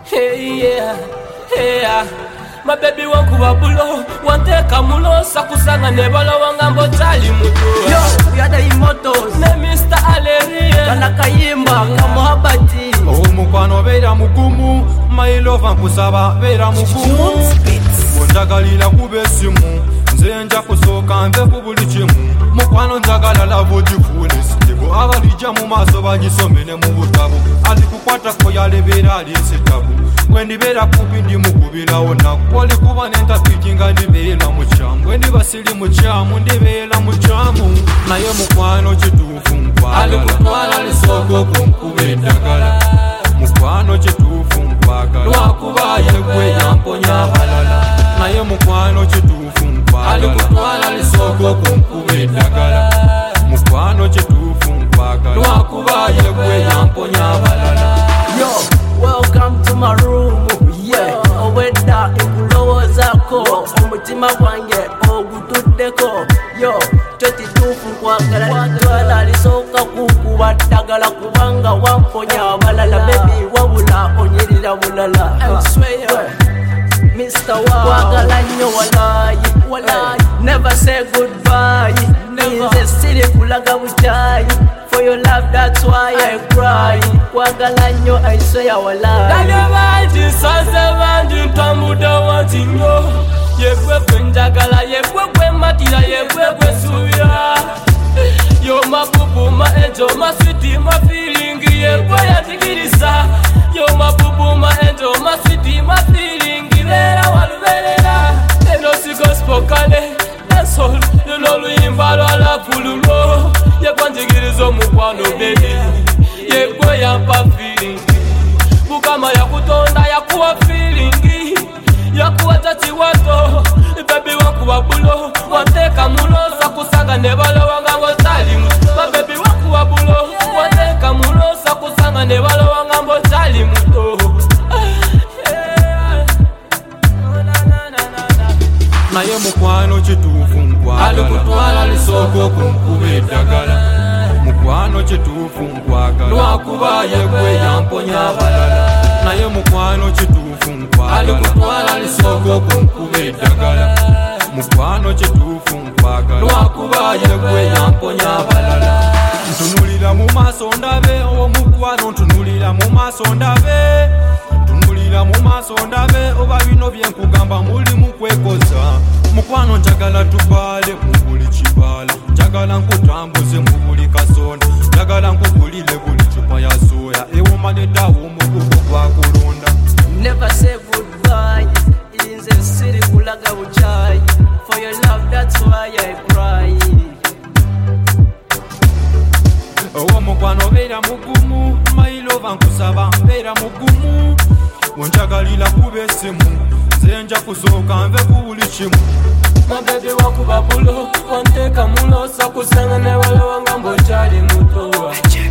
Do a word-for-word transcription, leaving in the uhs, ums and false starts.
Hey yeah, hey yeah. My baby wakuba bulo, wanteka mulo, sakusanga nebala wangambo tali mutu. Yo, we are the immortals. Ne Mister Aleria, kana kayimba kamuhabati. Omukwano beera mugumu, my love nkusaba beera mugumu. Onjagalira kuba essimu, nze nja kusooka nve ku buli kimu. Mukwano njagala lava ogifuule sitebo, abalijja mu maaso bagisomere mu butabo. Alikukwatako yalebeera aliisa ettabu, bwe ndibeera kubi ndimukubirawo nnaku. Olikuba n'entapiki nga ndibeera mukyamu, bwe ndiba siri mukyamu ndibeera mukyamu. Naye mukwano kituufu nkwagala, alikutwala lisooka okunkuba eddagala. mukwano kituufu nkwagala, lwakuba yegwe yamponya abalala. naye mukwano kituufu nkwagala, alikutwala lisooka okunkuba eddagala. mukwano kituufu nkwagala, lwakuba yegwe yamponya abalala. Yo, welcome to my room. Yeah, owedda nkulowoozako, omutima gwange ogutuddeko. Yo, kyo kituufu nkwagala, litwala lisooka kukuba ddagala kubanga wamponya abalala. Baby wabula onyirira bulala. I swear, Mister Wow, wagala nnyo walayi, walayi. Never say goodbye, nze siri kulaga bukyayi. For your love, that's why I cry. Wagala nnyo, I swear walayi. Dale banji sanze banji ntambude wanti nnyo. Yegwe gwe njagala, yegwe gwe matira, yegwe gwe suubira. Yo mabubu ma enjo ma sweetie ma feeling, yegwe yanjigiriza. Yo mabubu ma enjo ma sweetie ma feeling, beera walubeerera. Eno si gospel kale, that's all. Luno luyimba lwa lafululo, yegwe njigiriza omukwano baby, yegwe yampa feeling. Bukama yakutonda yakuwa feeling, yakuwa tati wato. Baby wakuwa bulo, wanteka mulo, sakusanga nebala wangambo tali muto. My baby wakuwa bulo, wanteka mulo, sakusanga nebala wangambo tali muto. naye mukwano kituufu nkwagala, alikutwala lisooka okunkuba eddagala. mukwano kituufu nkwagala, lwakuba yegwe yamponya abalala. naye mukwano kituufu nkwagala, alikutwala lisooka okunkuba eddagala. mukwano kituufu nkwagala, lwakuba yegwe yamponya abalala. ntunulira mu maaso ndabe, omukwano ntunulira mu maaso ndabe, ntunulira mu maaso ndabe, oba bino bye nkugamba mulimu kwekoza. mukwano njagala tubaale mu buli kibaala, njagala nkutambuze mu buli kasonda, njagala nkugulire buli cupa ya soya, ewoma neddawo omugugu gwakulonda. Never say goodbye, inze siri kulaga bukyayi. For your love, that's why I cry. Owo mukwano beera mugumu, my love nkusaba beera mugumu. Onjagalira kuba essimu, nze nja kusooka nve ku buli kimu. My baby wakuba bulo, wanteka mulo, sakusanga nebala wangambo kyali muto.